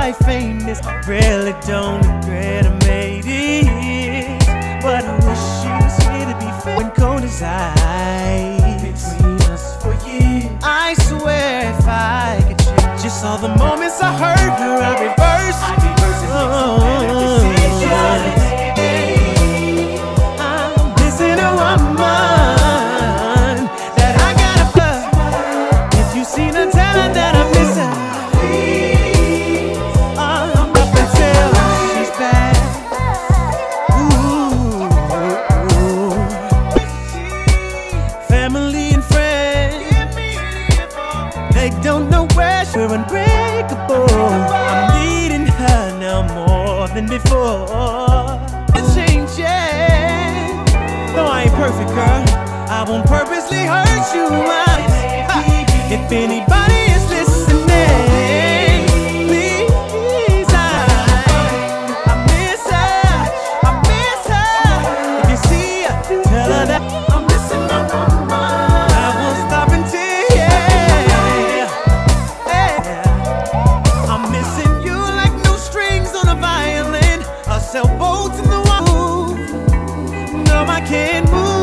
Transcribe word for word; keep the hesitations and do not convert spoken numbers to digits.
life famous. I really don't regret I made it, but I wish you was here to be fair. When cold as ice between us for years, I swear if I could change just all the moments I hurt her, I reverse. I reverse and fix I'm missing a woman that I gotta fuck. If you seen her, tell her that I miss her. I'm up and tell her she's back. Ooh, family and friends, they don't know where we're unbreakable. I'm needing her now more than before. It's changing. Though I ain't perfect, girl, I won't purposely hurt you. I, ha, if anybody is listening, please, I, I miss her, I miss her. If you see her, tell her that I'm missing my mama. I won't stop until, yeah, yeah. I'm missing you like no strings on a violin, or sailboats in the water. No, I can't move.